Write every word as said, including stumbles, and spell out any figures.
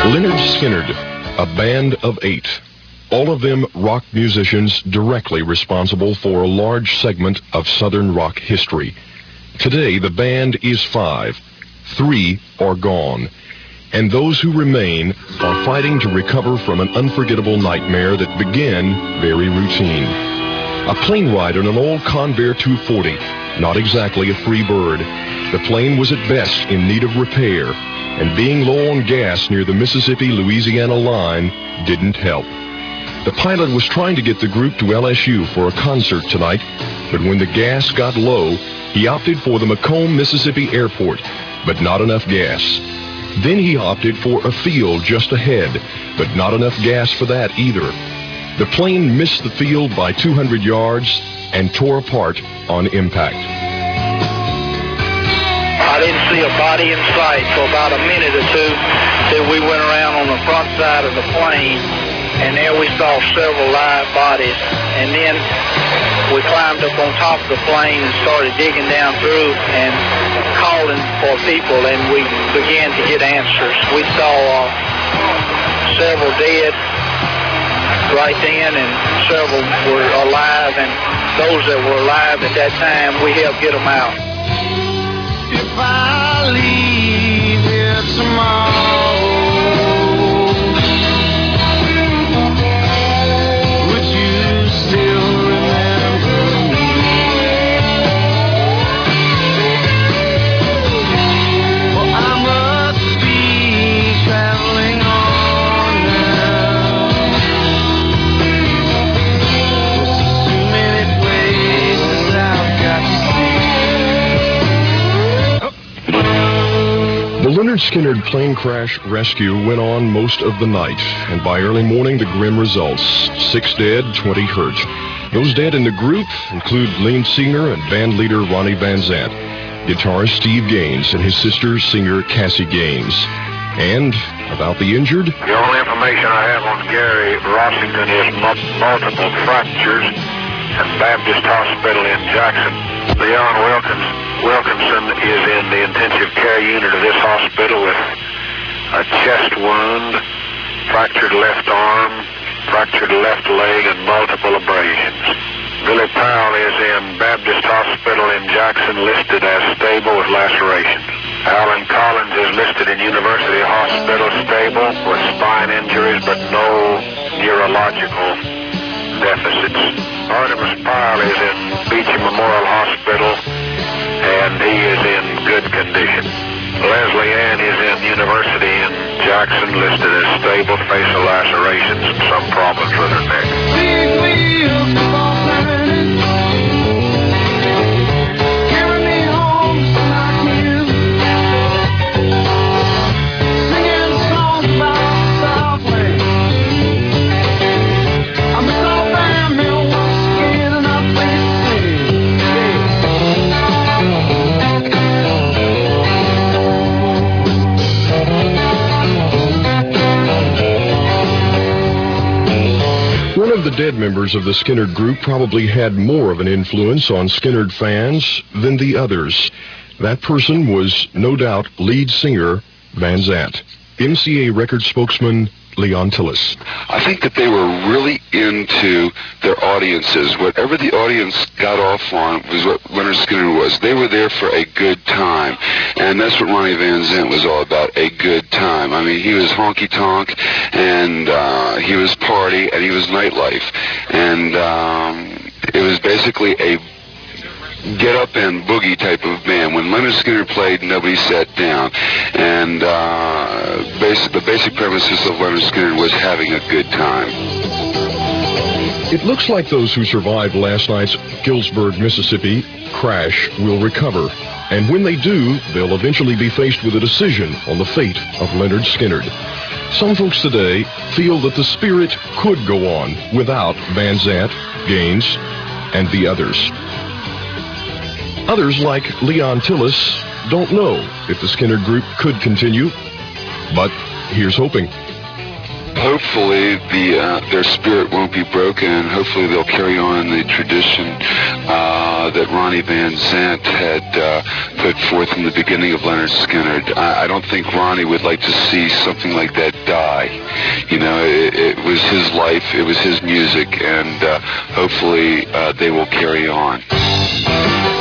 Lynyrd Skynyrd, a band of eight. All of them rock musicians directly responsible for a large segment of Southern rock history. Today, the band is five. Three are gone. And those who remain are fighting to recover from an unforgettable nightmare that began very routine. A plane ride on an old Convair two forty, not exactly a free bird. The plane was at best in need of repair, and being low on gas near the Mississippi-Louisiana line didn't help. The pilot was trying to get the group to L S U for a concert tonight, but when the gas got low, he opted for the Macomb, Mississippi airport, but not enough gas. Then he opted for a field just ahead, but not enough gas for that either. The plane missed the field by two hundred yards and tore apart on impact. I didn't see a body in sight for about a minute or two till we went around on the front side of the plane, and there we saw several live bodies. And then we climbed up on top of the plane and started digging down through and calling for people, and we began to get answers. We saw uh, several dead right then, and several were alive, and those that were alive at that time, we helped get them out. If I leave here tomorrow, would you still remember me? Well, I must be traveling on now. There's too many places I've got to see. The Lynyrd Skynyrd plane crash rescue went on most of the night, and by early morning, the grim results: six dead, twenty hurt. Those dead in the group include lead singer and band leader Ronnie Van Zant, guitarist Steve Gaines, and his sister, singer Cassie Gaines. And about the injured, the only information I have on Gary Rossington is multiple fractures at Baptist Hospital in Jackson. Leon Wilkins, Wilkinson is in the intensive care unit of this hospital with a chest wound, fractured left arm, fractured left leg, and multiple abrasions. Billy Powell is in Baptist Hospital in Jackson, listed as stable with lacerations. Alan Collins is listed in University Hospital, stable with spine injuries but no neurological deficits. Artemis Pyle is in Beecham Memorial Hospital, and he is in good condition. Leslie Ann is in University in Jackson, listed as stable, facial lacerations, and some problems with her neck. Big wheels keep on turning, carry me home just like you, singing songs about Southland. I'm so family once again, and I play sing. one of the dead members of the Skynyrd group probably had more of an influence on Skynyrd fans than the others. That person was, no doubt, lead singer Van Zant. M C A record spokesman Leon Tillis. I think that they were really into their audiences. Whatever the audience got off on was what Lynyrd Skynyrd was. They were there for a good time. And that's what Ronnie Van Zant was all about, a good time. I mean, he was honky-tonk, and uh, he was party, and he was nightlife. And um, it was basically a get up and boogie type of band. When Lynyrd Skynyrd played, nobody sat down. And uh, basic, the basic premises of Lynyrd Skynyrd was having a good time. It looks like those who survived last night's Gillsburg, Mississippi crash will recover. And when they do, they'll eventually be faced with a decision on the fate of Lynyrd Skynyrd. Some folks today feel that the spirit could go on without Van Zant, Gaines, and the others. Others, like Leon Tillis, don't know if the Skynyrd group could continue, but here's hoping. hopefully the uh, their spirit won't be broken, and hopefully they'll carry on the tradition uh, that Ronnie Van Zant had uh, put forth in the beginning of Lynyrd Skynyrd. I, I don't think Ronnie would like to see something like that die. You know, it, it was his life, it was his music, and uh, hopefully uh, they will carry on.